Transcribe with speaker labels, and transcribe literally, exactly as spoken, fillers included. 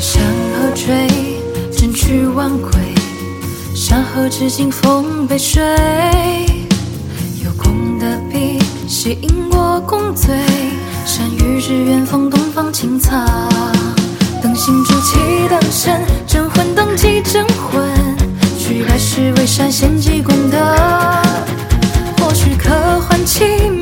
Speaker 1: 向后追，争取挽回，山河至今风杯水。有空的笔吸引我共醉，山雨之远方东方青草。灯芯烛气灯神，镇魂灯记镇魂，举来世为山献济功德，或许可唤起